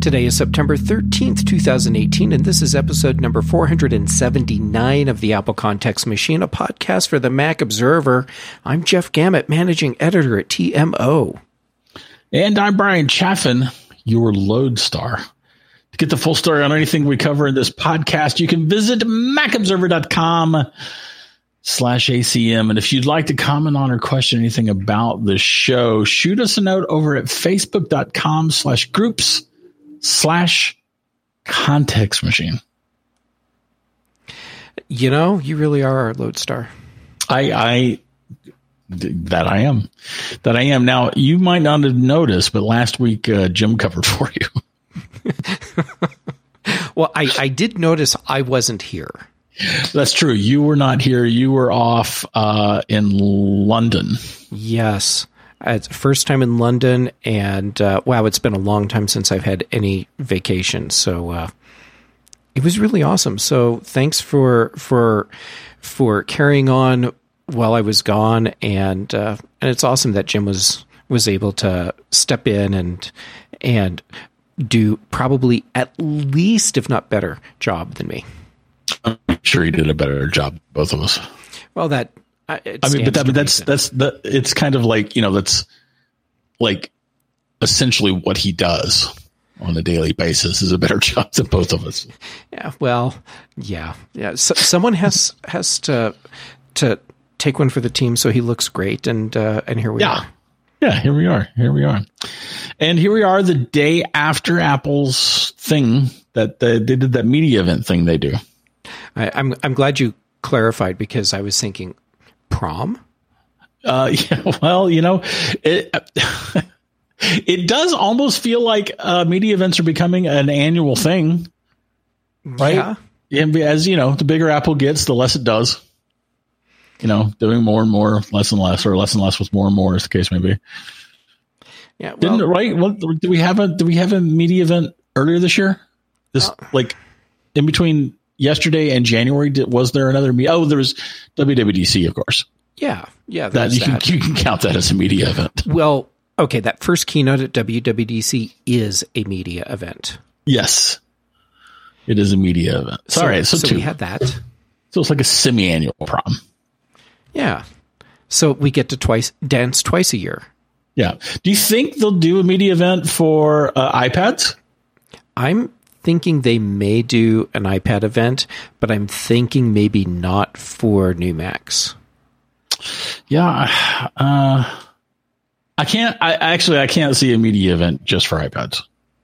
Today is September 13th, 2018, and this is episode number 479 of the Apple Context Machine, a podcast for the Mac Observer. I'm Jeff Gamet, managing editor at TMO. And I'm Brian Chaffin, your lodestar. To get the full story on anything we cover in this podcast, you can visit macobserver.com/ACM. And if you'd like to comment on or question anything about the show, shoot us a note over at facebook.com/groups/context machine. You know, you really are our lodestar. I am. Now, you might not have noticed, but last week Jim covered for you. Well, I did notice I wasn't here. That's true. You were not here. You were off in London. Yes. It's first time in London, and wow, it's been a long time since I've had any vacation. So it was really awesome. So thanks for carrying on while I was gone, and it's awesome that Jim was able to step in and do probably at least, if not better, job than me. I'm sure he did a better job, both of us. Well, that's it's kind of like, you know, that's like essentially what he does on a daily basis is a better job than both of us. Yeah. Well, yeah. So, someone has to take one for the team, so he looks great, and here we are. Yeah, here we are. And here we are the day after Apple's thing that they did, that media event thing they do. I'm glad you clarified, because I was thinking prom. Yeah, well, you know, it does almost feel like media events are becoming an annual thing, right? Yeah. And as you know, the bigger Apple gets, the less it does. You know, doing more and more, less and less, or less and less with more and more, as the case may be. Yeah, well, didn't it, right? Well, do we have a media event earlier this year? Like in between yesterday and January, was there another media? Oh, there was WWDC, of course. Yeah. That you can count that as a media event. Well, okay, that first keynote at WWDC is a media event. Yes, it is a media event. So we had that. So it's like a semi-annual prom. Yeah. So we get to dance twice a year. Yeah. Do you think they'll do a media event for iPads? I'm thinking they may do an iPad event, but I'm thinking maybe not for new Macs. Yeah. I can't see a media event just for iPads.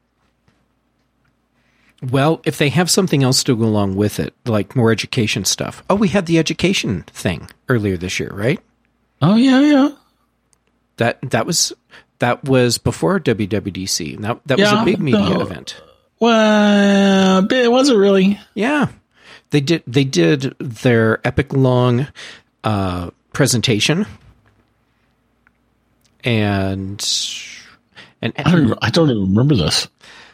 Well, if they have something else to go along with it, like more education stuff. Oh, we had the education thing earlier this year, right? Oh, yeah. That was before WWDC. That was a big media event. Well, it wasn't really. Yeah, they did their epic long presentation, and I don't even remember this.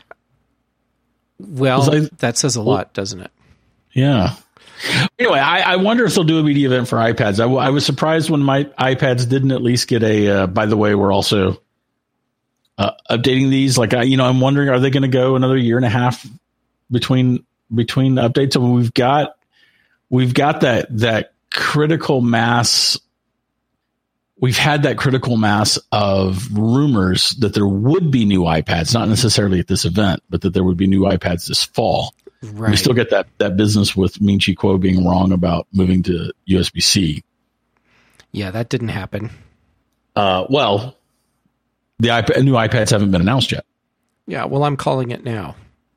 Well, that says a lot, doesn't it? Yeah. Anyway, I wonder if they'll do a media event for iPads. I was surprised when my iPads didn't at least get a, by the way, we're also updating these. Like, I'm wondering, are they going to go another year and a half between updates? So we've got that critical mass. We've had that critical mass of rumors that there would be new iPads, not necessarily at this event, but that there would be new iPads this fall. Right. We still get that business with Ming Chi Kuo being wrong about moving to USB-C. Yeah, that didn't happen. Well, the new iPads haven't been announced yet. Yeah, well, I'm calling it now.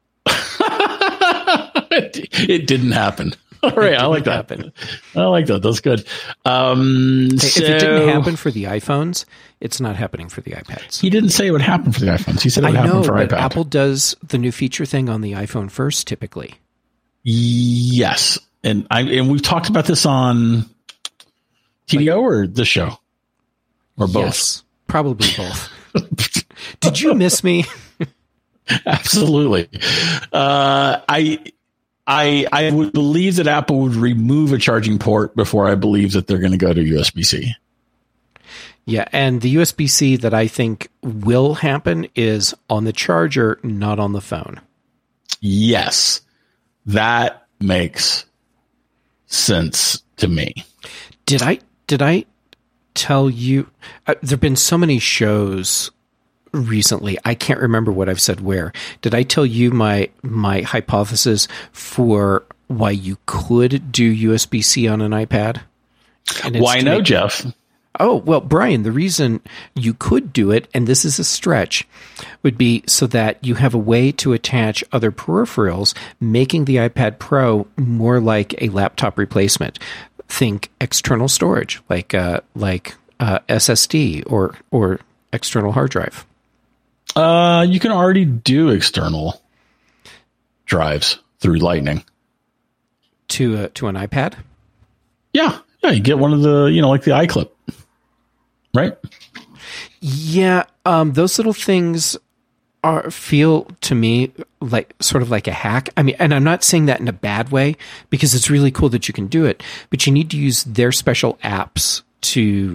It didn't happen. All right, I like that. I like that. That's good. If it didn't happen for the iPhones, it's not happening for the iPads. He didn't say it would happen for the iPhones. He said it would happen for iPad. Apple does the new feature thing on the iPhone first, typically. Yes, and we've talked about this on TDO or the show, or both. Yes, probably both. Did you miss me? Absolutely. I would believe that Apple would remove a charging port before I believe that they're going to go to USB-C. Yeah, and the USB-C that I think will happen is on the charger, not on the phone. Yes, that makes sense to me. Did I tell you? There've been so many shows recently. I can't remember what I've said where. Did I tell you my hypothesis for why you could do USB-C on an iPad? Why no, Jeff? Oh, well, Brian, the reason you could do it, and this is a stretch, would be so that you have a way to attach other peripherals, making the iPad Pro more like a laptop replacement. Think external storage, like SSD or external hard drive. You can already do external drives through Lightning to an iPad. Yeah, you get one of the like the iClip, right? Yeah, those little things feel to me like sort of like a hack. I mean, and I'm not saying that in a bad way, because it's really cool that you can do it, but you need to use their special apps to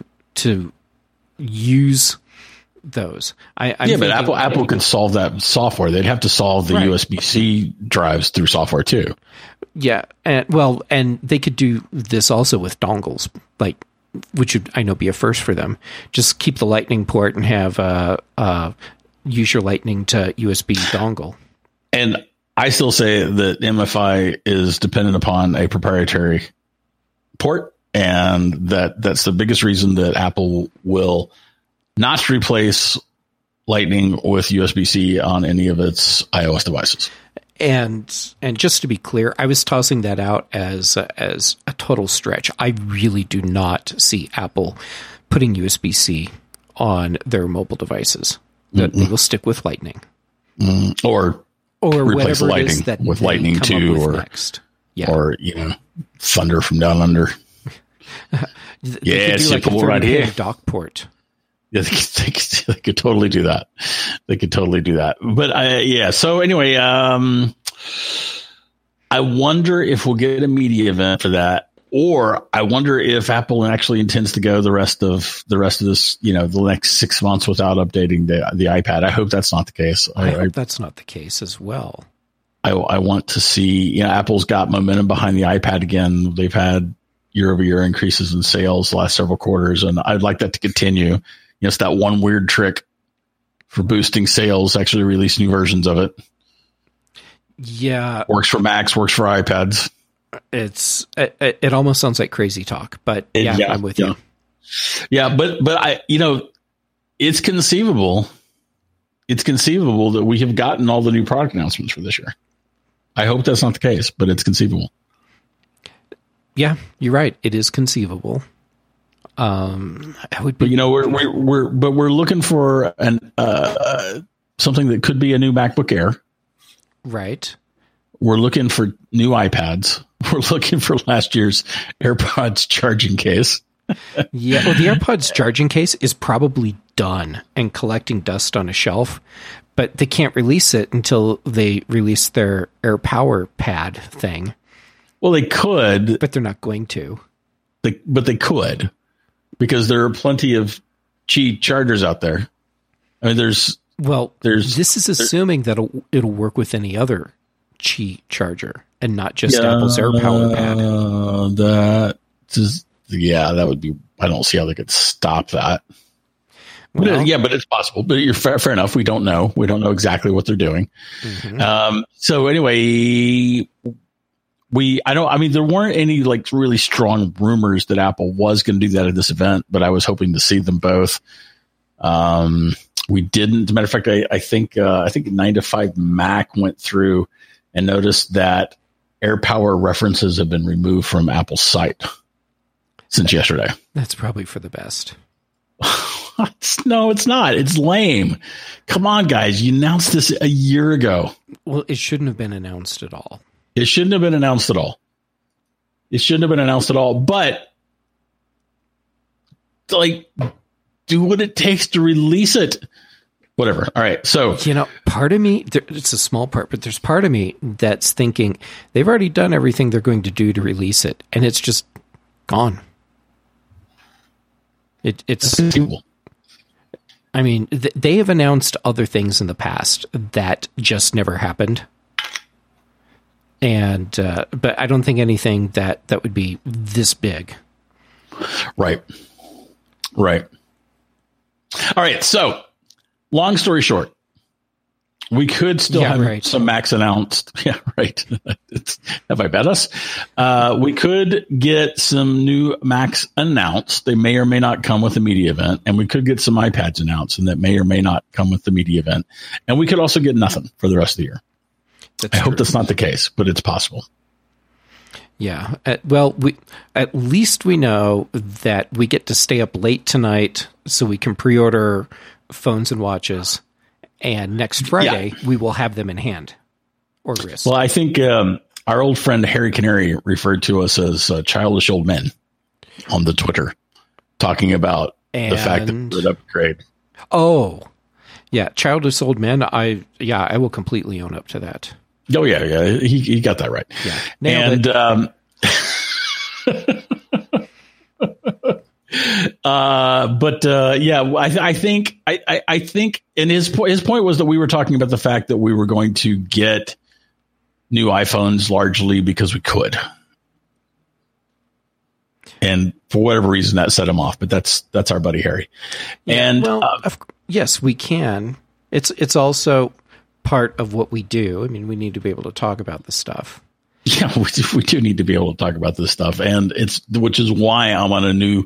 use those. But Apple could solve that software. They'd have to solve the USB-C drives through software too. Yeah, and they could do this also with dongles, which would, I know, be a first for them. Just keep the Lightning port and have use your Lightning to USB dongle. And I still say that MFI is dependent upon a proprietary port, and that's the biggest reason that Apple will not replace Lightning with USB-C on any of its iOS devices. And just to be clear, I was tossing that out as a total stretch. I really do not see Apple putting USB-C on their mobile devices. That they will stick with Lightning, or replace Lightning it is that with Lightning 2, or next. Yeah. or Thunder from Down Under. Yeah, simple right here. Dock port. Yeah, they could totally do that. They could totally do that. But so anyway, I wonder if we'll get a media event for that, or I wonder if Apple actually intends to go the rest of this, the next 6 months without updating the iPad. I hope that's not the case. I hope that's not the case as well. I want to see, Apple's got momentum behind the iPad again. They've had year-over-year increases in sales the last several quarters, and I'd like that to continue. It's that one weird trick for boosting sales, actually release new versions of it. Yeah. Works for Macs, works for iPads. It almost sounds like crazy talk, but I'm with you. Yeah, but I, it's conceivable. It's conceivable that we have gotten all the new product announcements for this year. I hope that's not the case, but it's conceivable. Yeah, you're right. It is conceivable. But we're looking for something that could be a new MacBook Air. Right. We're looking for new iPads. We're looking for last year's AirPods charging case. Yeah, well, the AirPods charging case is probably done and collecting dust on a shelf, but they can't release it until they release their AirPower pad thing. Well, they could, but they're not going to. But they could, because there are plenty of Qi chargers out there. I mean, this is assuming that it'll work with any other Qi charger and not just Apple's AirPower pad. That would be. I don't see how they could stop that. Well, but it's possible. But you're fair enough. We don't know. We don't know exactly what they're doing. Mm-hmm. So anyway, there weren't any really strong rumors that Apple was going to do that at this event, but I was hoping to see them both. We didn't. As a matter of fact, I think 9to5Mac went through and noticed that AirPower references have been removed from Apple's site since yesterday. That's probably for the best. No, it's not. It's lame. Come on, guys. You announced this a year ago. Well, it shouldn't have been announced at all. It shouldn't have been announced at all. But do what it takes to release it. Whatever. All right. So, part of me, it's a small part, but there's part of me that's thinking they've already done everything they're going to do to release it, and it's just gone. It's cool. I mean, they have announced other things in the past that just never happened. And, but I don't think anything that would be this big. Right. All right. So long story short, we could still have some Macs announced. Yeah, right. Have I bet us? We could get some new Macs announced. They may or may not come with a media event. And we could get some iPads announced, and that may or may not come with the media event. And we could also get nothing for the rest of the year. I hope that's not the case, but it's possible. Yeah. Well, at least we know that we get to stay up late tonight so we can pre-order phones and watches. And next Friday, we will have them in hand or wrist. Well, I think our old friend Harry Canary referred to us as childish old men on the Twitter, talking about the fact that we would upgrade. Oh, yeah. Childish old men. I will completely own up to that. Oh, yeah. He got that right. Yeah. I think, and his point was that we were talking about the fact that we were going to get new iPhones largely because we could, and for whatever reason that set him off. But that's our buddy Harry. Yeah, and yes, we can. It's also part of what we do. I mean, we need to be able to talk about this stuff. Yeah, we do need to be able to talk about this stuff, and which is why I'm on a new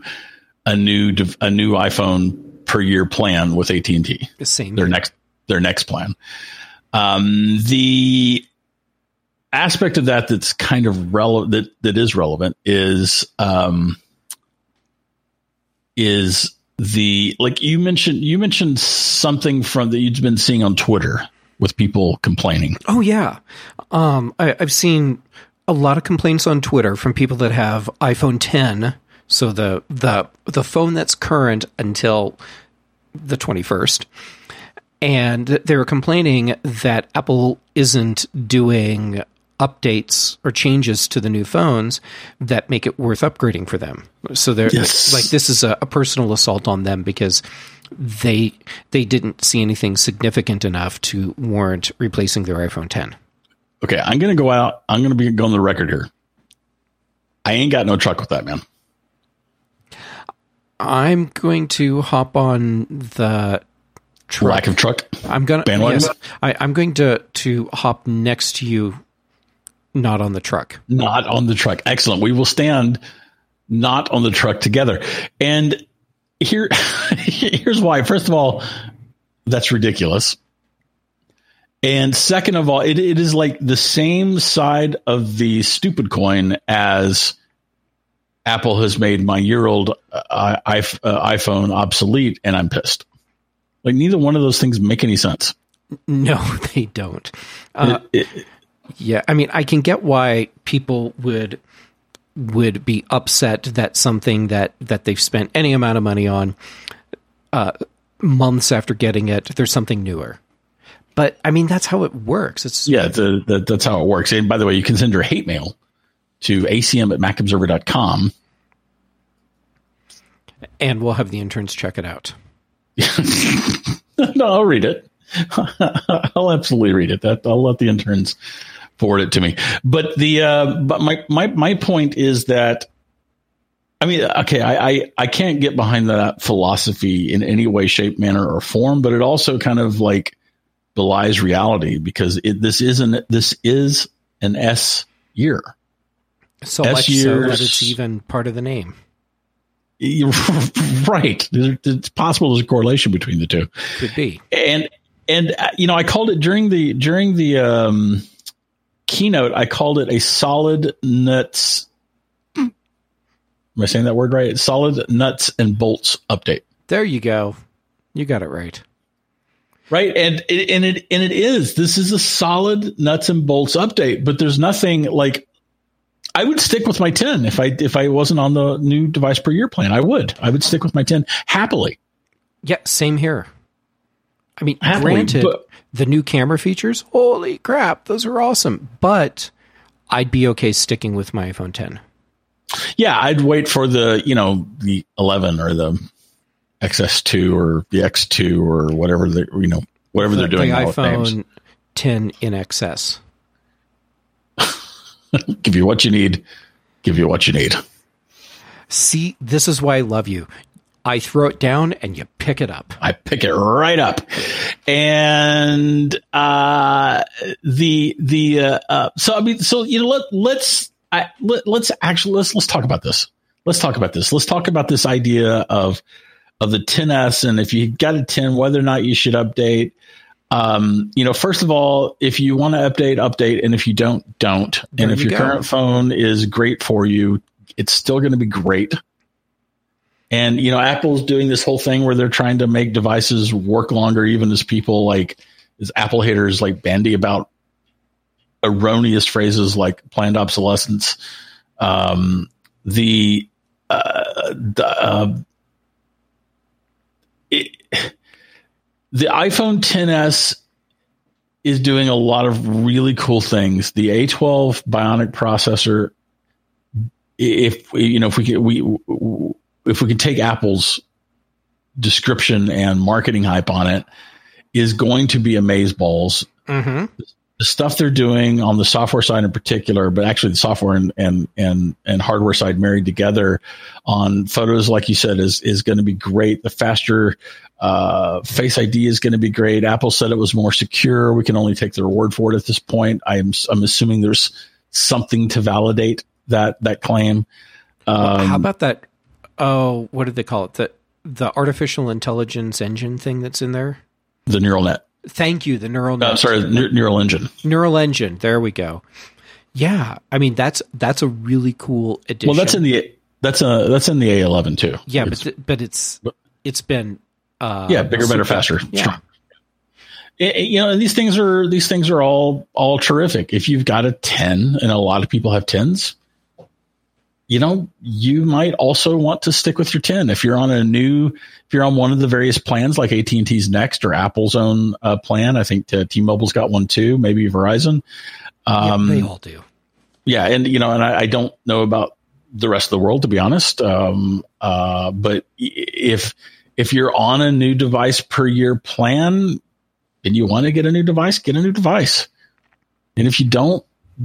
iPhone per year plan with AT&T. The same. Their next plan. The aspect of that that's kind of relevant that is relevant is the, like you mentioned something from that you've been seeing on Twitter with people complaining. Oh yeah. I've seen a lot of complaints on Twitter from people that have iPhone 10. So the phone that's current until the 21st. And they were complaining that Apple isn't doing updates or changes to the new phones that make it worth upgrading for them. So they're like, this is a personal assault on them because they didn't see anything significant enough to warrant replacing their iPhone 10. Okay, I'm going to go out. I'm going to be going on the record here. I ain't got no truck with that, man. I'm going to hop on the truck. Lack of truck? I'm going to. Bandwagon? Yes, I'm going to hop next to you, not on the truck. Not on the truck. Excellent. We will stand not on the truck together. And here's why. First of all, that's ridiculous. And second of all, it is like the same side of the stupid coin as Apple has made my year-old iPhone obsolete, and I'm pissed. Like, neither one of those things make any sense. No, they don't. Yeah, I mean, I can get why people would be upset that something that they've spent any amount of money on months after getting it, there's something newer. But, I mean, that's how it works. That's how it works. And by the way, you can send your hate mail to acm@macobserver.com. And we'll have the interns check it out. No, I'll read it. I'll absolutely read it. I'll let the interns forward it to me. But my point is that, I mean, okay, I can't get behind that philosophy in any way, shape, manner, or form, but it also kind of like belies reality because this is an S year. So much so that it's even part of the name. Right. It's possible there's a correlation between the two. Could be. And I called it during the keynote, I called it a solid nuts. Am I saying that word right? Solid nuts and bolts update. There you go. You got it right. Right. And it is. This is a solid nuts and bolts update, but there's nothing like. I would stick with my 10 if I wasn't on the new device per year plan. I would stick with my 10 happily. Yeah, same here. I mean, granted, the new camera features, holy crap, those are awesome. But I'd be okay sticking with my iPhone 10. Yeah, I'd wait for the 11 or XS2 or the X2 or whatever they're doing. The iPhone 10 in XS. Give you what you need. Give you what you need. See, this is why I love you. I throw it down and you pick it up. I pick it right up. And let's talk about this. Let's talk about this idea of the 10S, and if you got a 10, whether or not you should update. First of all, if you want to update, and if you don't. And if your current phone is great for you, it's still going to be great. And, Apple's doing this whole thing where they're trying to make devices work longer, even as people as Apple haters bandy about erroneous phrases like planned obsolescence. The iPhone XS is doing a lot of really cool things. The A12 Bionic processor, if we could take Apple's description and marketing hype on it, is going to be amazeballs. Mm-hmm. The stuff they're doing on the software side in particular, but actually the software and hardware side married together on photos, like you said, is going to be great. The faster Face ID is going to be great. Apple said it was more secure. We can only take their word for it at this point. I'm assuming there's something to validate that claim. How about that? Oh, what did they call it? The artificial intelligence engine thing that's in there? The neural net. Thank you. The neural net. Neural engine. Neural engine. There we go. Yeah. I mean, that's a really cool addition. Well, that's in the A11 too. Yeah. But it's been, bigger, better, faster, strong. And these things are all terrific. If you've got a 10, and a lot of people have 10s, you might also want to stick with your 10. If you're on one of the various plans like AT&T's Next or Apple's own plan, I think T-Mobile's got one too, maybe Verizon. They all do. Yeah. And, and I don't know about the rest of the world, to be honest. But if you're on a new device per year plan and you want to get a new device, get a new device. And if you don't.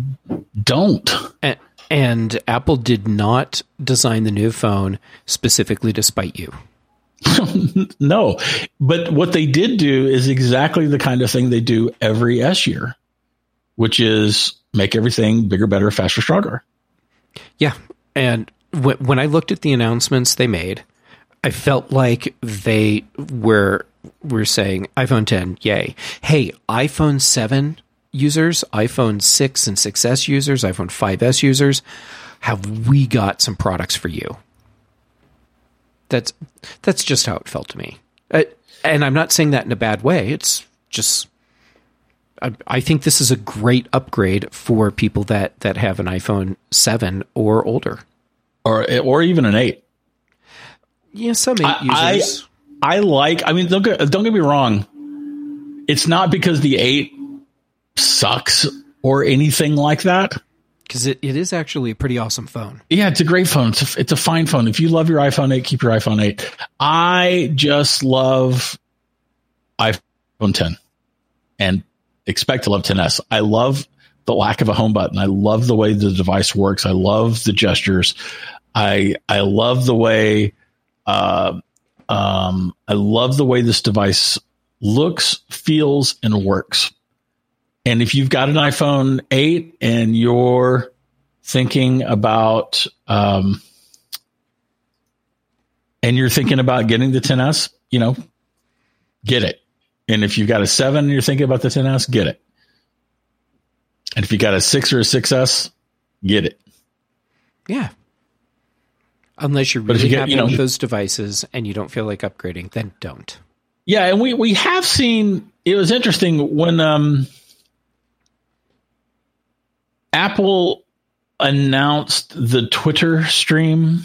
And Apple did not design the new phone specifically to spite you. No, but what they did do is exactly the kind of thing they do every S year, which is make everything bigger, better, faster, stronger. Yeah. And when I looked at the announcements they made, I felt like they were saying iPhone 10, yay. Hey, iPhone 7 users, iPhone 6 and 6S users, iPhone 5S users, have we got some products for you? That's just how it felt to me. And I'm not saying that in a bad way. It's just, I think this is a great upgrade for people that have an iPhone 7 or older. Or even an 8. Yeah, some 8 users. Don't get me wrong. It's not because the 8 sucks or anything like that, because it is actually a pretty awesome phone. Yeah, it's a great phone. It's a fine phone. If you love your iPhone 8, keep your iPhone 8. I just love iPhone 10 and expect to love 10s. I love the lack of a home button. I love the way the device works. I love the gestures. I love the way this device looks, feels, and works. And if you've got an iPhone 8 and you're thinking about getting the 10S, get it. And if you've got a 7 and you're thinking about the 10S, get it. And if you got a 6 or a 6S, get it. Yeah. Unless you're really happy with those devices and you don't feel like upgrading, then don't. Yeah, and we have seen, it was interesting when Apple announced the Twitter stream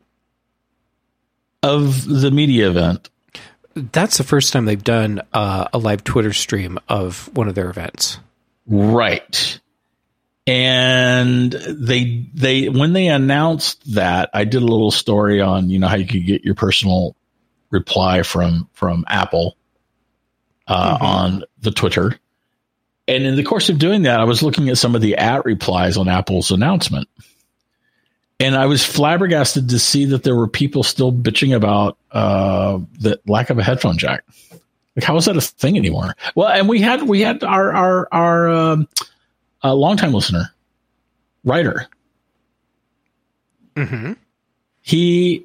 of the media event. That's the first time they've done a live Twitter stream of one of their events. Right. And they when they announced that, I did a little story on, how you could get your personal reply from Apple on the Twitter. And in the course of doing that, I was looking at some of the @replies on Apple's announcement. And I was flabbergasted to see that there were people still bitching about the lack of a headphone jack. Like, how is that a thing anymore? Well, and we had our longtime listener, Ryder. Mm-hmm. He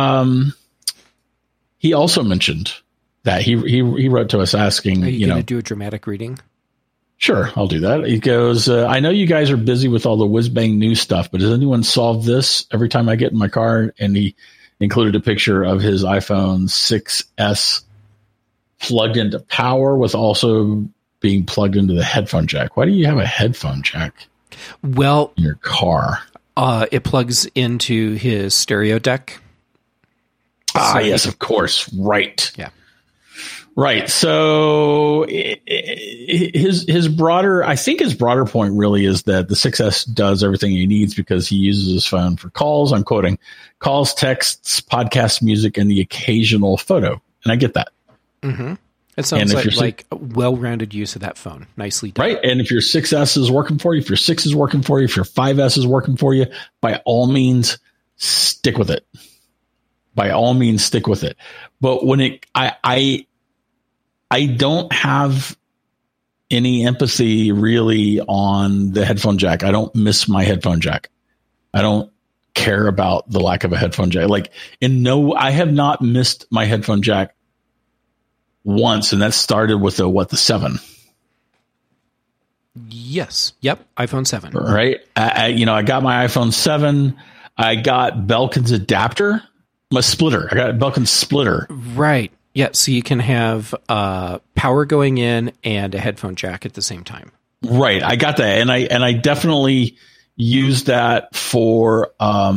also mentioned that he wrote to us asking, Are you going to do a dramatic reading? Sure, I'll do that. He goes, I know you guys are busy with all the whiz-bang new stuff, but has anyone solved this? Every time I get in my car, and he included a picture of his iPhone 6S plugged into power with also being plugged into the headphone jack. Why do you have a headphone jack in your car? It plugs into his stereo deck. Yes, of course. Right. Yeah. Right. So his broader point really is that the 6S does everything he needs because he uses his phone for calls. I'm quoting calls, texts, podcasts, music, and the occasional photo. And I get that. Mm-hmm. It sounds like a well-rounded use of that phone. Nicely done. Right. And if your 6S is working for you, if your 6 is working for you, if your 5S is working for you, by all means, stick with it. By all means, stick with it. But when I don't have any empathy really on the headphone jack. I don't miss my headphone jack. I don't care about the lack of a headphone jack. I have not missed my headphone jack once, and that started with the 7. Yes. Yep. iPhone 7. Right. I got my iPhone 7. I got Belkin's adapter, my splitter. I got Belkin's splitter. Right. Yeah, so you can have power going in and a headphone jack at the same time. Right, I got that, and I definitely used that for a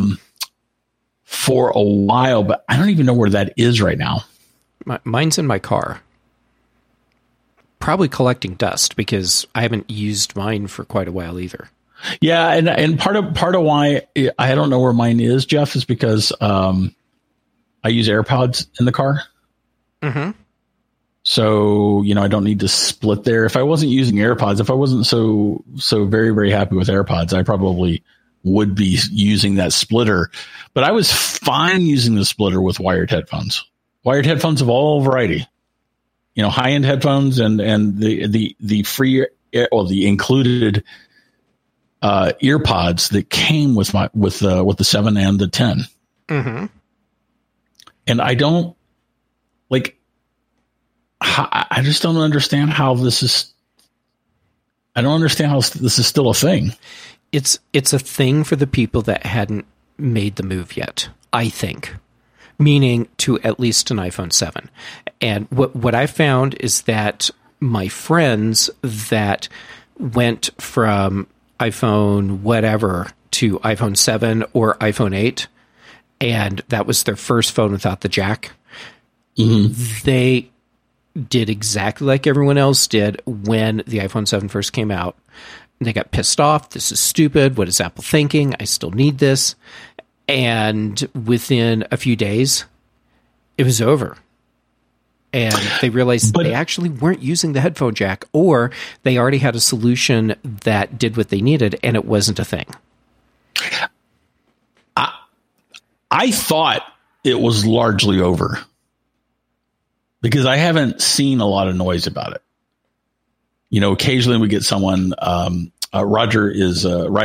while, but I don't even know where that is right now. Mine's in my car, probably collecting dust because I haven't used mine for quite a while either. Yeah, and part of why I don't know where mine is, Jeff, is because I use AirPods in the car. Mm-hmm. So, I don't need to split there. If I wasn't using AirPods, if I wasn't so very, very happy with AirPods, I probably would be using that splitter. But I was fine using the splitter with wired headphones. Wired headphones of all variety. High-end headphones and the free or the included earpods that came with the 7 and the 10. Mm-hmm. And I don't I just don't understand how this is. I don't understand how this is still a thing. It's a thing for the people that hadn't made the move yet, I think. Meaning to at least an iPhone 7. And what I found is that my friends that went from iPhone whatever to iPhone 7 or iPhone 8, and that was their first phone without the jack, they did exactly like everyone else did when the iPhone 7 first came out. They got pissed off. This is stupid. What is Apple thinking? I still need this. And within a few days, it was over. And they realized they actually weren't using the headphone jack, or they already had a solution that did what they needed, and it wasn't a thing. I thought it was largely over, because I haven't seen a lot of noise about it. Occasionally we get someone. Ryder is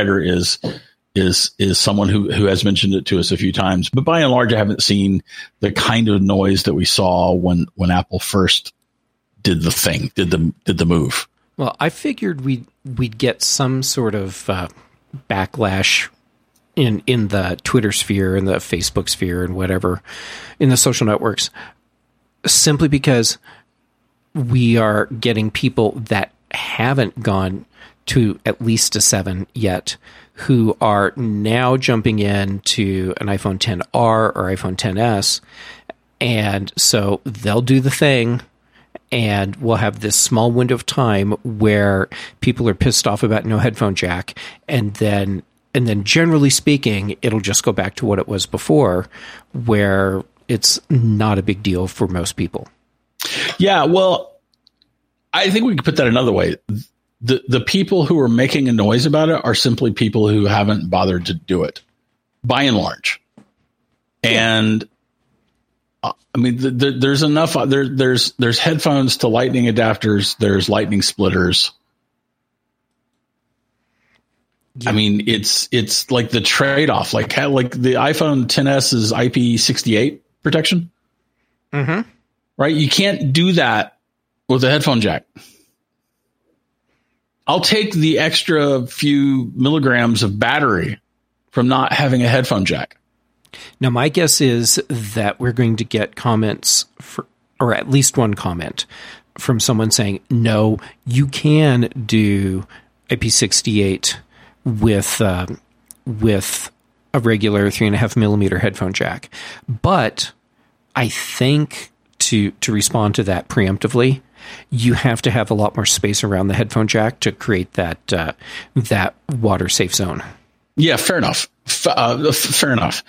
someone who has mentioned it to us a few times, but by and large, I haven't seen the kind of noise that we saw when Apple first did the thing, did the move. Well, I figured we'd get some sort of backlash in the Twitter sphere and the Facebook sphere and whatever in the social networks, simply because we are getting people that haven't gone to at least a 7 yet, who are now jumping into an iPhone XR or iPhone XS. And so they'll do the thing, and we'll have this small window of time where people are pissed off about no headphone jack. And then generally speaking, it'll just go back to what it was before, where it's not a big deal for most people. Yeah, well, I think we could put that another way. The people who are making a noise about it are simply people who haven't bothered to do it, by and large. And I mean, there's enough. There's headphones to lightning adapters. There's lightning splitters. Yeah. I mean, it's like the trade-off, like the iPhone XS's IP68 protection. Mm-hmm. Right? You can't do that with a headphone jack. I'll take the extra few milligrams of battery from not having a headphone jack. Now, my guess is that we're going to get comments, or at least one comment, from someone saying, no, you can do IP68 with a regular 3.5 millimeter headphone jack. But I think to respond to that preemptively, you have to have a lot more space around the headphone jack to create that water safe zone. Yeah, fair enough. Fair enough.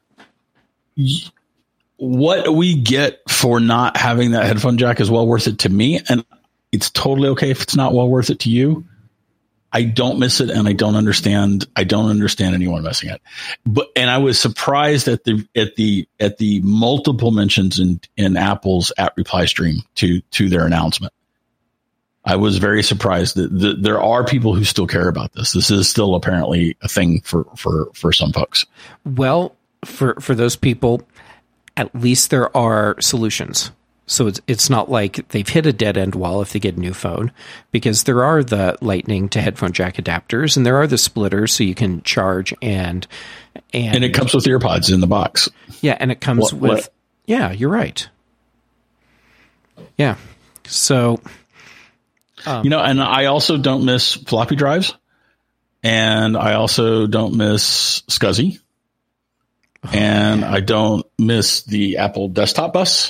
What we get for not having that headphone jack is well worth it to me, and it's totally okay if it's not well worth it to you. I don't miss it, and I don't understand anyone missing it. And I was surprised at the multiple mentions in Apple's @reply stream to their announcement. I was very surprised that there are people who still care about this. This is still apparently a thing for some folks. Well, for those people, at least there are solutions. So it's not like they've hit a dead end wall if they get a new phone, because there are the lightning to headphone jack adapters, and there are the splitters so you can charge and it comes with earpods in the box. Yeah, and it comes with yeah, you're right. Yeah. So and I also don't miss floppy drives, and I also don't miss SCSI, and I don't miss the Apple desktop bus.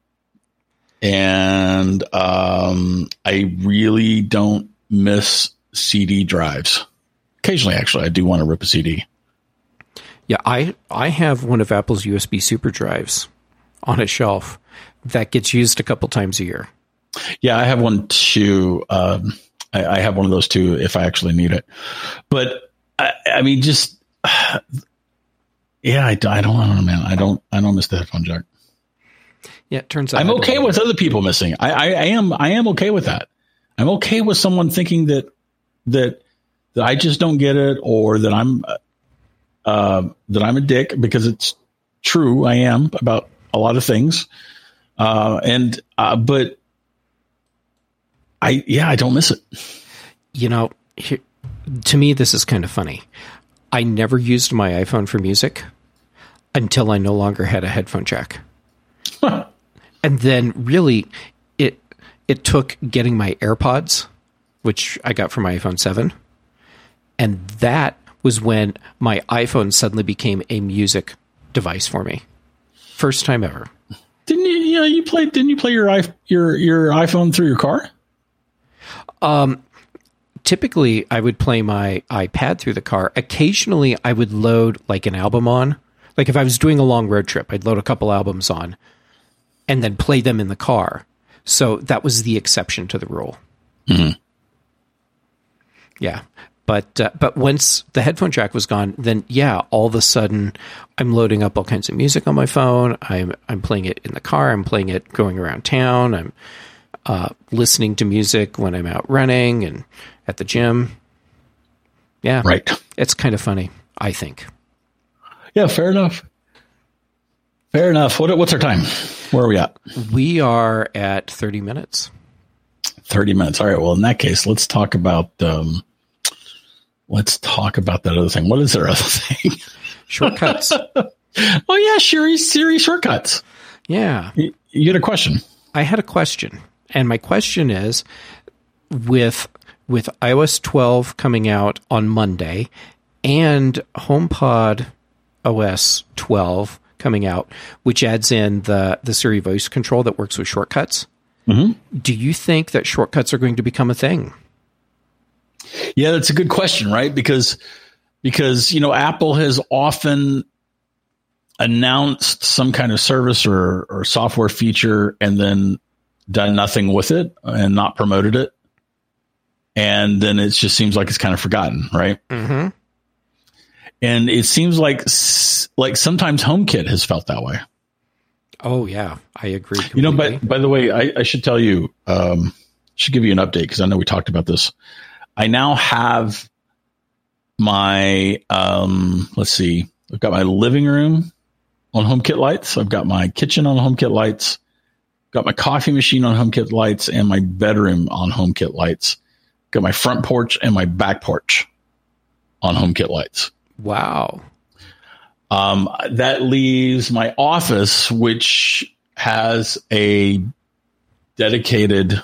And I really don't miss CD drives. Occasionally, actually, I do want to rip a CD. Yeah, I have one of Apple's USB super drives on a shelf that gets used a couple times a year. Yeah, I have one too. I have one of those too if I actually need it. But I mean, just yeah, I don't know, man. I don't miss the headphone jack. Yeah, it turns out I'm okay with other people missing. I am okay with that. I'm okay with someone thinking that I just don't get it, or that I'm a dick, because it's true. I am about a lot of things. But I don't miss it. To me, this is kind of funny. I never used my iPhone for music until I no longer had a headphone jack. And then really it took getting my AirPods, which I got from my iPhone 7. And that was when my iPhone suddenly became a music device for me. First time ever. Didn't you play your iPhone through your car? Typically I would play my iPad through the car. Occasionally I would load like an album on. Like if I was doing a long road trip, I'd load a couple albums on and then play them in the car. So that was the exception to the rule. Mm-hmm. Yeah. But once the headphone jack was gone, then yeah, all of a sudden I'm loading up all kinds of music on my phone. I'm playing it in the car. I'm playing it going around town. I'm listening to music when I'm out running and at the gym. Yeah. Right. It's kind of funny, I think. Yeah, fair enough. Fair enough. What's our time? Where are we at? We are at 30 minutes. 30 minutes. All right. Well, in that case, let's talk about that other thing. What is their other thing? Shortcuts. Oh yeah, Siri shortcuts. Yeah. You had a question. I had a question, and my question is, with iOS 12 coming out on Monday and HomePod OS 12 coming out, which adds in the Siri voice control that works with shortcuts. Mm-hmm. Do you think that shortcuts are going to become a thing? Yeah, that's a good question, right? Because Apple has often announced some kind of service or software feature and then done nothing with it and not promoted it. And then it just seems like it's kind of forgotten, right? Mm-hmm. And it seems like sometimes HomeKit has felt that way. Oh yeah, I agree completely. You know, by the way, I should tell you, should give you an update because I know we talked about this. I now have my, let's see, I've got my living room on HomeKit lights. I've got my kitchen on HomeKit lights, got my coffee machine on HomeKit lights, and my bedroom on HomeKit lights. Got my front porch and my back porch on HomeKit lights. Wow. That leaves my office, which has a dedicated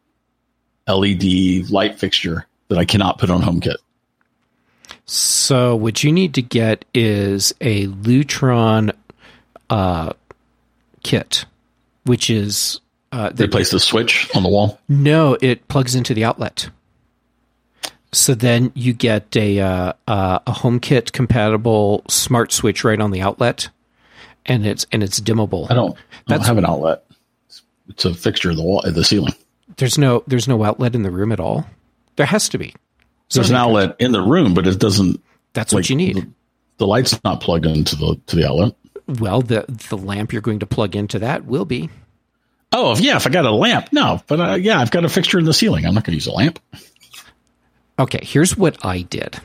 LED light fixture that I cannot put on HomeKit. So what you need to get is a Lutron kit, which is replace the switch on the wall. No, it plugs into the outlet. So then you get a HomeKit compatible smart switch right on the outlet, and it's dimmable. I don't have an outlet. It's a fixture of the wall, the ceiling. There's no outlet in the room at all. There has to be. There's an outlet in the room, but it doesn't. That's what you need. The light's not plugged into the outlet. Well, the lamp you're going to plug into that will be. Oh, yeah. If I got a lamp, no. But I've got a fixture in the ceiling. I'm not going to use a lamp. Okay, here's what I did.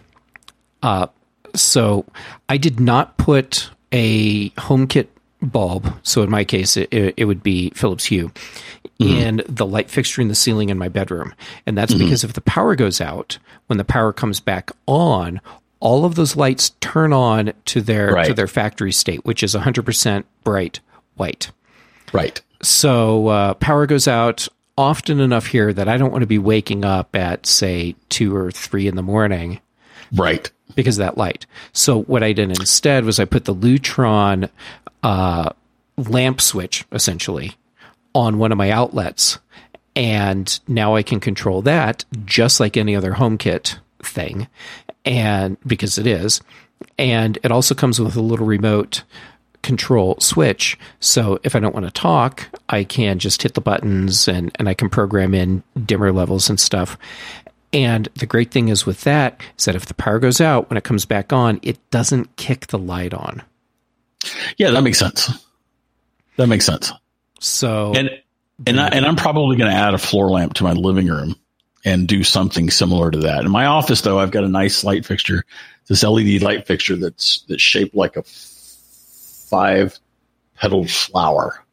So I did not put a HomeKit bulb, so in my case, it would be Philips Hue, in the light fixture in the ceiling in my bedroom. And that's because if the power goes out, when the power comes back on, all of those lights turn on to their factory state, which is 100% bright white. Right. So power goes out often enough here that I don't want to be waking up at, say, 2 or 3 in the morning. Right. Because of that light. So what I did instead was I put the Lutron lamp switch, essentially, on one of my outlets. And now I can control that just like any other HomeKit thing. And because it is. And it also comes with a little remote control switch. So if I don't want to talk, I can just hit the buttons and I can program in dimmer levels and stuff. And the great thing is with that is that if the power goes out, when it comes back on, it doesn't kick the light on. Yeah, that makes sense. That makes sense. So and I'm probably going to add a floor lamp to my living room and do something similar to that. In my office, though, I've got a nice light fixture, this LED light fixture that's shaped like a 5-petaled flower.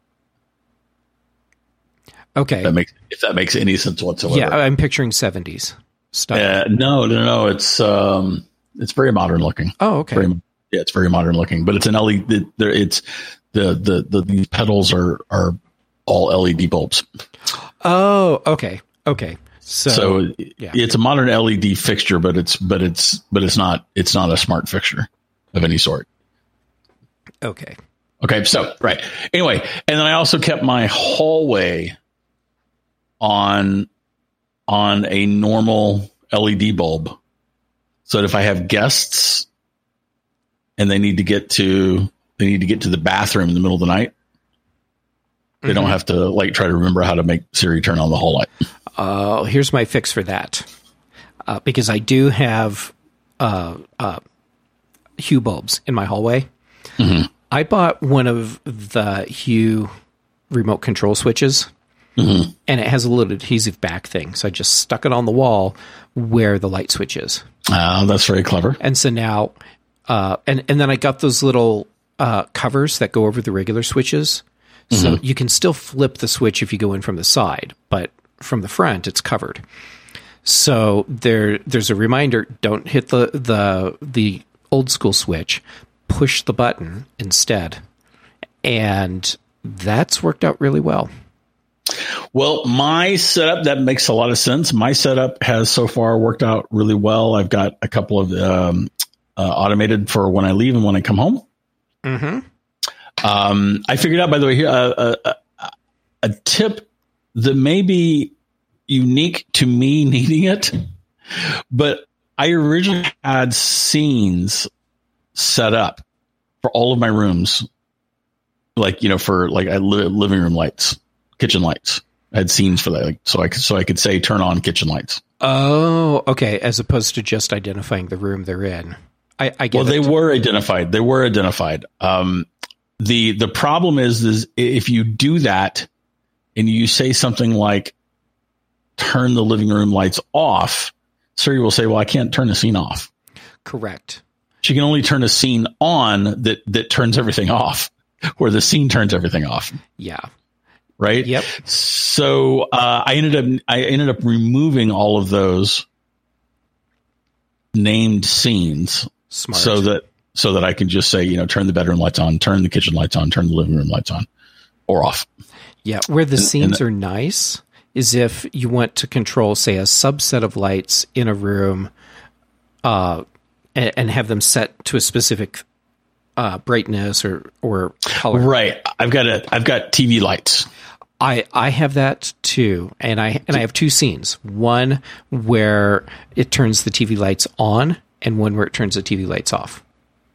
Okay. If that makes any sense whatsoever. Yeah, I'm picturing 70s stuff. No. It's very modern looking. Oh, okay. It's very modern looking, but it's an LED. It's the petals are all LED bulbs. Oh, okay. So yeah. It's a modern LED fixture, but it's not a smart fixture of any sort. Okay. So right. Anyway, and then I also kept my hallway on a normal LED bulb, so that if I have guests and they need to get to the bathroom in the middle of the night, they don't have to try to remember how to make Siri turn on the hall light. Here's my fix for that, because I do have Hue bulbs in my hallway. Mm-hmm. I bought one of the Hue remote control switches, and it has a little adhesive back thing. So I just stuck it on the wall where the light switch is. That's very clever. And so now, and then I got those little covers that go over the regular switches. So you can still flip the switch if you go in from the side, but from the front, it's covered. So there's a reminder: don't hit the old school switch. Push the button instead, and that's worked out really well. Well, my setup, that makes a lot of sense. My setup has so far worked out really well. I've got a couple of automated for when I leave and when I come home. I figured out, by the way, here a tip that may be unique to me needing it, but I originally had scenes set up for all of my rooms, like, for like living room lights, kitchen lights. I had scenes for that, like, so I could say turn on kitchen lights. Oh, okay. As opposed to just identifying the room they're in. I get well, they were identified. The problem is if you do that and you say something like turn the living room lights off, Siri will say, well, I can't turn the scene off. Correct. She can only turn a scene on that turns everything off, where the scene turns everything off. Yeah. Right. Yep. So I ended up removing all of those named scenes. Smart. So that I can just say, turn the bedroom lights on, turn the kitchen lights on, turn the living room lights on or off. Yeah. Where the scenes are nice is if you want to control, say, a subset of lights in a room and have them set to a specific brightness or color. Right. I've got TV lights. I have that too, and I have two scenes. One where it turns the TV lights on, and one where it turns the TV lights off.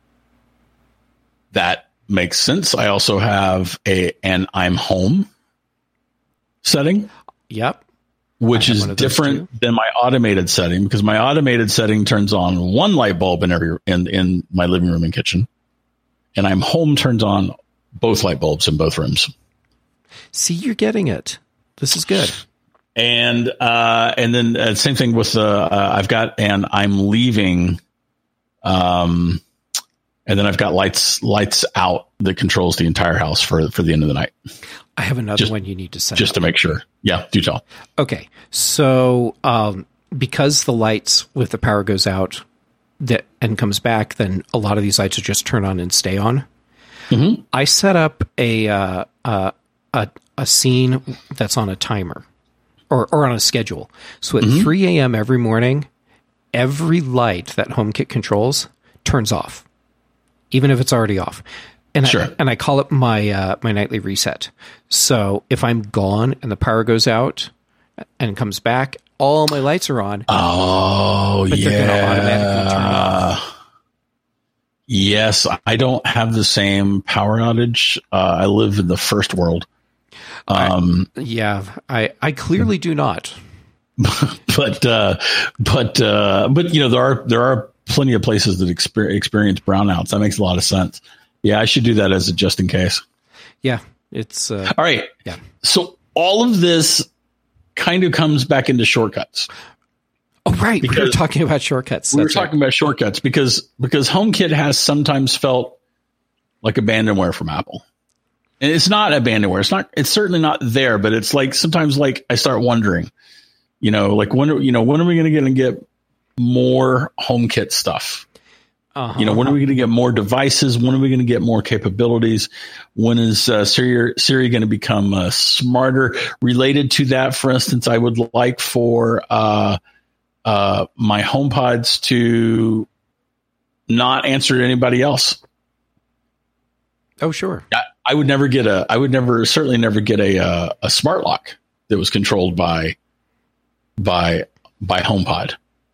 That makes sense. I also have an I'm home setting. Yep. Which is different than my automated setting, because my automated setting turns on one light bulb in my living room and kitchen, and I'm home turns on both light bulbs in both rooms. See, you're getting it. This is good. And then same thing with I've got and I'm leaving, and then I've got lights out that controls the entire house for the end of the night. I have another one you need to set just to make sure. Yeah, do tell. Okay, so because the lights with the power goes out and comes back, then a lot of these lights will just turn on and stay on. Mm-hmm. I set up a scene that's on a timer or on a schedule. So at 3 a.m. every morning, every light that HomeKit controls turns off, even if it's already off. And sure. I call it my nightly reset. So if I'm gone and the power goes out and comes back, all my lights are on. Oh, but they're going to automatically turn off. Yes, I don't have the same power outage. I live in the first world. I clearly do not. But there are plenty of places that experience brownouts. That makes a lot of sense. Yeah, I should do that as a just in case. Yeah, it's all right. Yeah. So all of this kind of comes back into shortcuts. Oh, right. We were talking about shortcuts. We were talking about shortcuts because HomeKit has sometimes felt like abandonware from Apple. And it's not abandonware. It's certainly not there, but it's like sometimes like I start wondering, like when are we going to get more HomeKit stuff? When are we going to get more devices? When are we going to get more capabilities? When is Siri going to become smarter? Related to that, for instance, I would like for my HomePods to not answer to anybody else. Oh, sure. I would certainly never get a smart lock that was controlled by HomePod.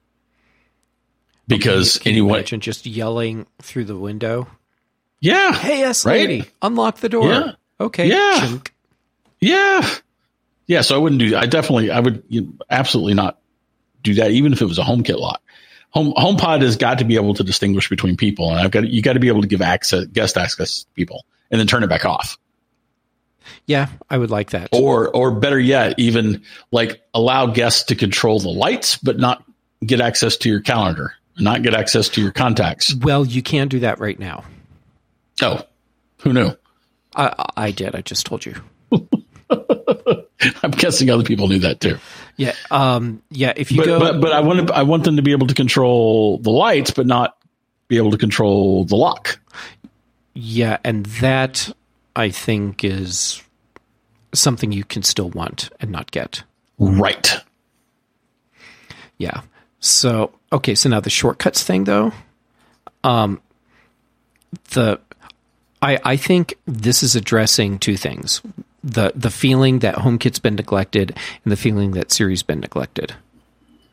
Because anyway, imagine just yelling through the window. Yeah. Hey, yes, lady, right? Unlock the door. Yeah. Okay. Yeah. Chunk. Yeah. Yeah. So I wouldn't do. I would absolutely not do that, even if it was a HomeKit lock. HomePod has got to be able to distinguish between people, and you got to be able to give guest access to people, and then turn it back off. Yeah, I would like that. Or better yet, even like allow guests to control the lights, but not get access to your calendar, not get access to your contacts. Well, you can do that right now. Oh, who knew? I did. I just told you. I'm guessing other people knew that too. Yeah. If you go, but I want them to be able to control the lights, but not be able to control the lock. Yeah, and that I think is something you can still want and not get. Right. Yeah. So okay. So now the shortcuts thing, though. I think this is addressing two things. The feeling that HomeKit's been neglected and the feeling that Siri's been neglected,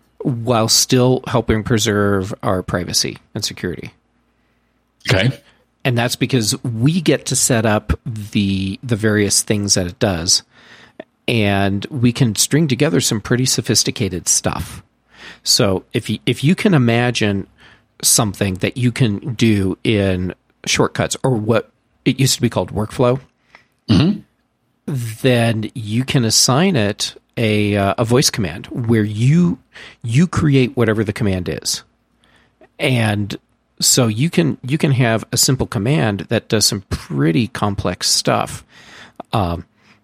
while still helping preserve our privacy and security. Okay. And that's because we get to set up the various things that it does, and we can string together some pretty sophisticated stuff. So if you can imagine something that you can do in Shortcuts, or what it used to be called workflow, then you can assign it a voice command where you create whatever the command is. And so you can have a simple command that does some pretty complex stuff. The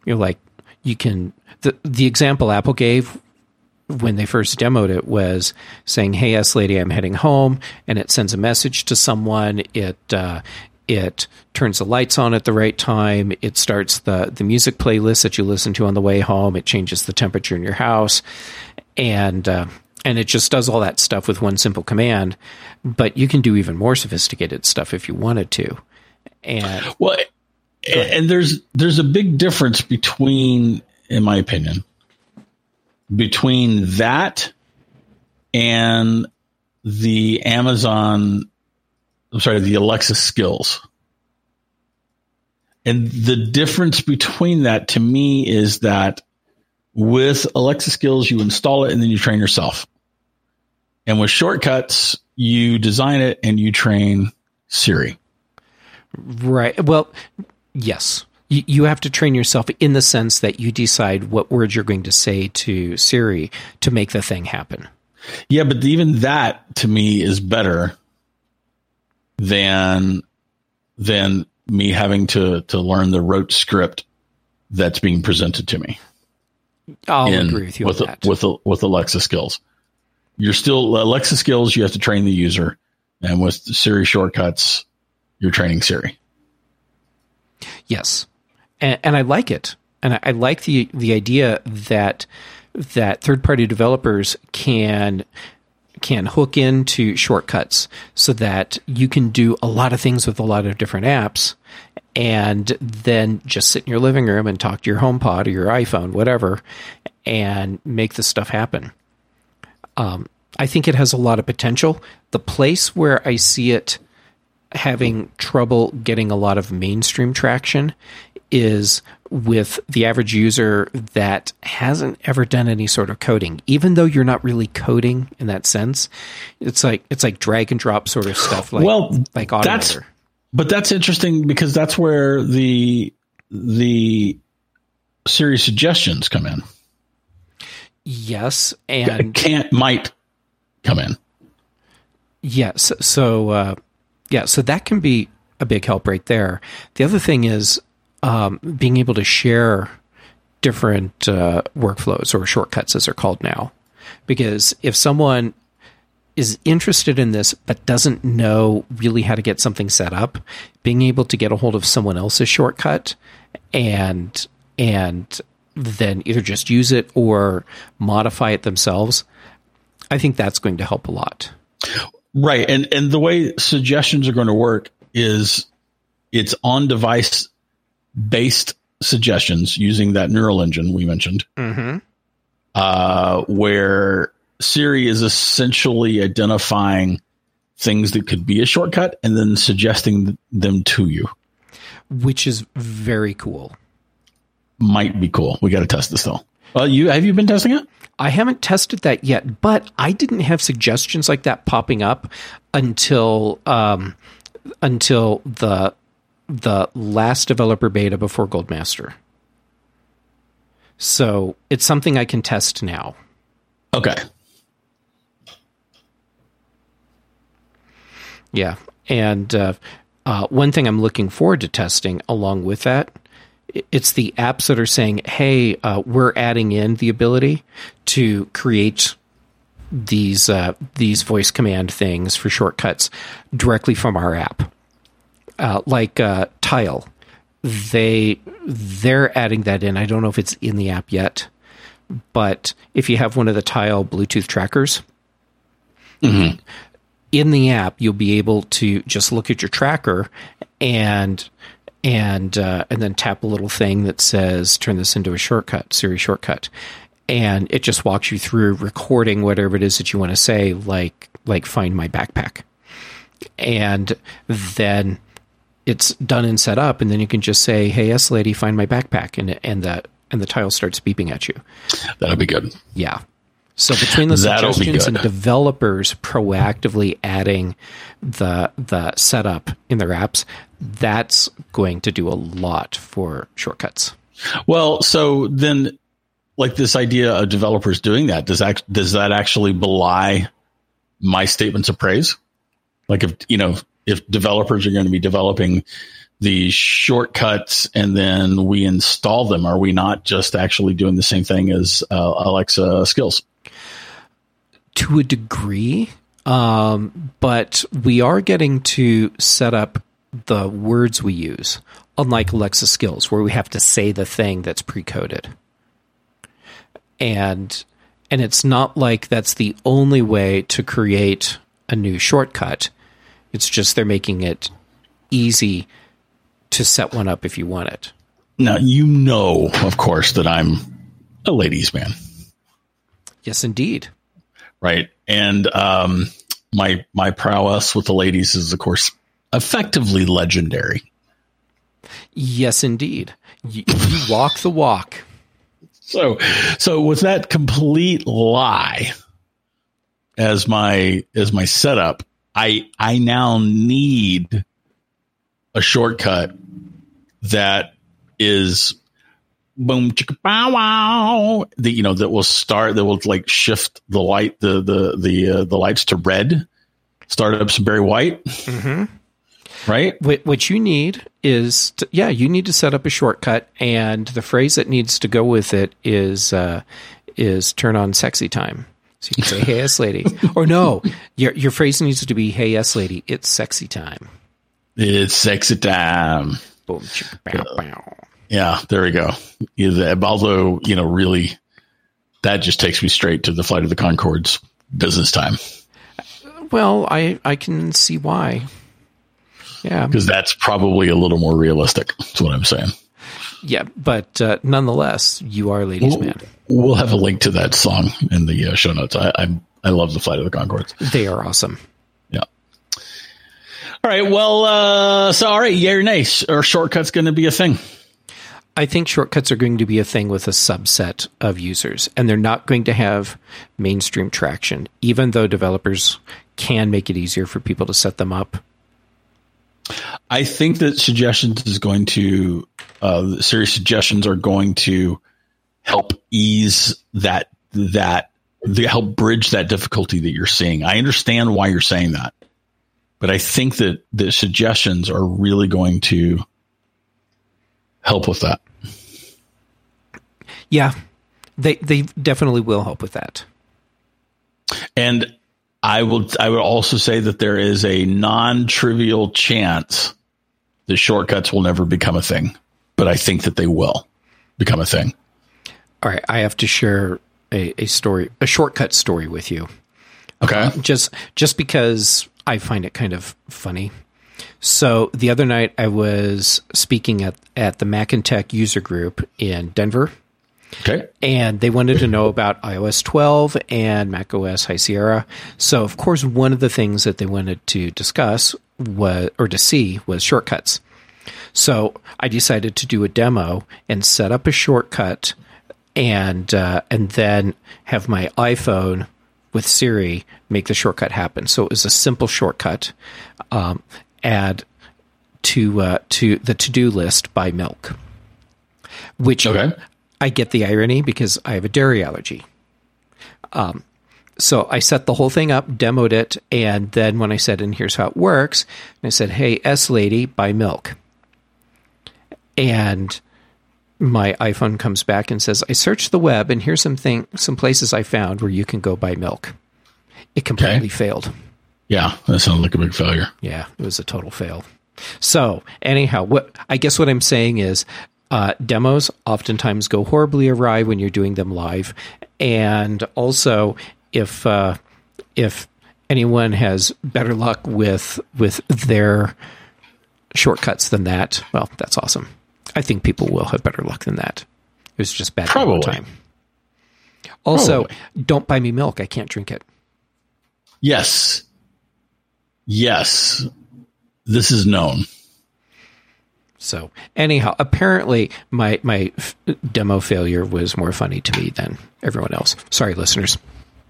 example Apple gave when they first demoed it was saying, "Hey, S lady, I'm heading home," and it sends a message to someone. It turns the lights on at the right time. It starts the music playlist that you listen to on the way home. It changes the temperature in your house, and it just does all that stuff with one simple command. But you can do even more sophisticated stuff if you wanted to. And there's a big difference between, in my opinion, between that and the the Alexa skills. And the difference between that to me is that with Alexa skills, you install it and then you train yourself. And with Shortcuts, you design it and you train Siri. Right. Well, yes. You have to train yourself in the sense that you decide what words you're going to say to Siri to make the thing happen. Yeah, but even that to me is better than me having to learn the rote script that's being presented to me. I'll agree with you on that. With Alexa skills. You're still Alexa skills, you have to train the user. And with Siri Shortcuts, you're training Siri. Yes. And I like it. And I like the idea that third-party developers can hook into Shortcuts so that you can do a lot of things with a lot of different apps, and then just sit in your living room and talk to your HomePod or your iPhone, whatever, and make the stuff happen. I think it has a lot of potential. The place where I see it having trouble getting a lot of mainstream traction is with the average user that hasn't ever done any sort of coding. Even though you're not really coding in that sense, it's like drag and drop sort of stuff, like Automator. But that's interesting because that's where the Siri suggestions come in. Yes, and might come in. Yes, so that can be a big help right there. The other thing is being able to share different workflows, or shortcuts as they're called now. Because if someone is interested in this but doesn't know really how to get something set up, being able to get a hold of someone else's shortcut and then either just use it or modify it themselves, I think that's going to help a lot. Right. And the way suggestions are going to work is it's on device based suggestions using that neural engine we mentioned, where Siri is essentially identifying things that could be a shortcut and then suggesting them to you. Which is very cool. Might be cool. We got to test this though. Have you been testing it? I haven't tested that yet, but I didn't have suggestions like that popping up until the last developer beta before Goldmaster. So it's something I can test now. Okay. Yeah. And one thing I'm looking forward to testing along with that, it's the apps that are saying, hey, we're adding in the ability to create these voice command things for shortcuts directly from our app. Like Tile. They're adding that in. I don't know if it's in the app yet, but if you have one of the Tile Bluetooth trackers, in the app, you'll be able to just look at your tracker and then tap a little thing that says, turn this into a shortcut, Siri shortcut. And it just walks you through recording whatever it is that you want to say, like find my backpack. And then it's done and set up, and then you can just say, "Hey, S lady, find my backpack," and the tile starts beeping at you. That'll be good. Yeah. So between the suggestions and developers proactively adding the setup in their apps, that's going to do a lot for shortcuts. Well, so then, like this idea of developers doing that, does that actually belie my statements of praise? Like if developers are going to be developing the shortcuts and then we install them, are we not just actually doing the same thing as Alexa skills? To a degree, but we are getting to set up the words we use, unlike Alexa skills, where we have to say the thing that's pre-coded. And it's not like that's the only way to create a new shortcut. It's just they're making it easy to set one up if you want it. Now, of course, that I'm a ladies' man. Yes, indeed. Right. And my prowess with the ladies is, of course, effectively legendary. Yes, indeed. You walk the walk. So with that complete lie as my setup, I now need a shortcut that is boom chicka bow wow. That will like shift the light the lights to red, start up some Barry White. Mm-hmm. Right. What you need is you need to set up a shortcut, and the phrase that needs to go with it is turn on sexy time. So you can say, "Hey, S lady," or no, your phrase needs to be, "Hey, S lady, it's sexy time." It's sexy time. Boom chicka bow bow. Yeah, there we go. Although, really, that just takes me straight to the Flight of the Conchords business time. Well, I can see why. Yeah. Because that's probably a little more realistic. That's what I'm saying. Yeah, but nonetheless, you are a ladies' man. We'll have a link to that song in the show notes. I love the Flight of the Conchords. They are awesome. Yeah. All right. Well, all right. Yay or nay? Are shortcuts going to be a thing? I think shortcuts are going to be a thing with a subset of users, and they're not going to have mainstream traction, even though developers can make it easier for people to set them up. I think that Siri suggestions are going to help ease help bridge that difficulty that you're seeing. I understand why you're saying that, but I think that the suggestions are really going to help with that. Yeah, they definitely will help with that. And I would also say that there is a non-trivial chance that shortcuts will never become a thing, but I think that they will become a thing. All right, I have to share a shortcut story with you. Okay. Just because I find it kind of funny. So the other night I was speaking at the Mac and Tech user group in Denver. Okay. And they wanted to know about iOS 12 and macOS High Sierra. So, of course, one of the things that they wanted to discuss was shortcuts. So I decided to do a demo and set up a shortcut and then have my iPhone with Siri make the shortcut happen. So it was a simple shortcut. Add to the to-do list by milk, which I get the irony because I have a dairy allergy. So I set the whole thing up, demoed it, and then when I said, and here's how it works, and I said, "Hey, S lady, buy milk." And my iPhone comes back and says, "I searched the web, and here's some places I found where you can go buy milk." It completely failed. Yeah, that sounds like a big failure. Yeah, it was a total fail. So anyhow, what I'm saying is demos oftentimes go horribly awry when you're doing them live. And also, if anyone has better luck with their shortcuts than that, well, that's awesome. I think people will have better luck than that. It was just bad time. Also, don't buy me milk. I can't drink it. Yes. This is known. So anyhow, apparently my demo failure was more funny to me than everyone else. Sorry, listeners.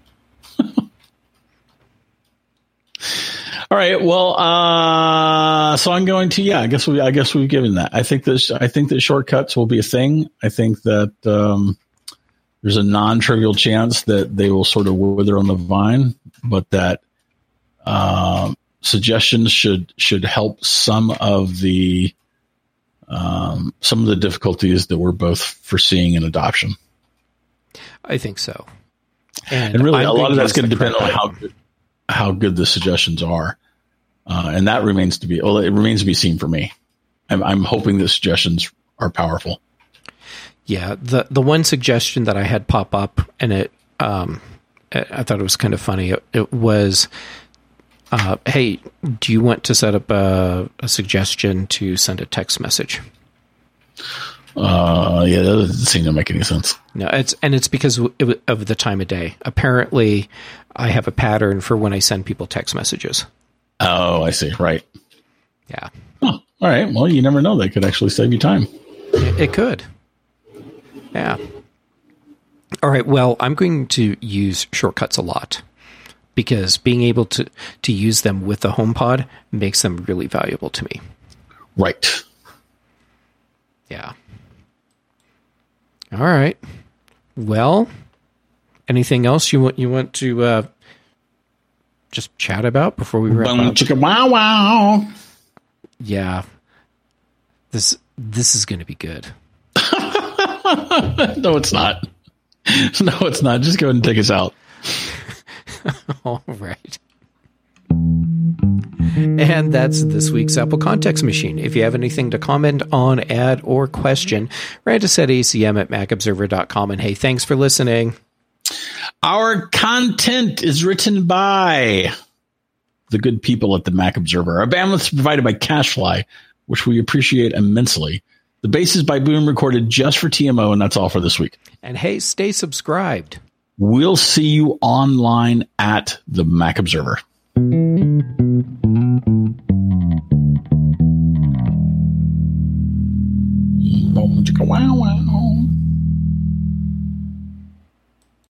All right. Well, so I'm going to, I guess we've given that. I think that shortcuts will be a thing. I think that, there's a non-trivial chance that they will sort of wither on the vine, but that, suggestions should help some of the difficulties that we're both foreseeing in adoption. I think so. And really, a lot of that's going to depend on how good the suggestions are. And that remains to be seen for me. I'm hoping the suggestions are powerful. Yeah. The one suggestion that I had pop up, and I thought it was kind of funny. It was, hey, do you want to set up a suggestion to send a text message? Yeah, that doesn't seem to make any sense. No, it's because of the time of day. Apparently, I have a pattern for when I send people text messages. Oh, I see. Right. Yeah. Oh, all right. Well, you never know. They could actually save you time. It could. Yeah. All right. Well, I'm going to use shortcuts a lot because being able to use them with the HomePod makes them really valuable to me. Right. Yeah. All right. Well, anything else you want to just chat about before we wrap up? Chicka wow wow. Yeah. This is going to be good. No, it's not. No, it's not. Just go ahead and take us out. All right. And that's this week's Apple Context Machine. If you have anything to comment on, add, or question, write us at acm@macobserver.com. And hey, thanks for listening. Our content is written by the good people at the Mac Observer. Our bandwidth is provided by CacheFly, which we appreciate immensely. The bass is by Boom, recorded just for TMO, and that's all for this week. And hey, stay subscribed. We'll see you online at the Mac Observer. Wow, wow.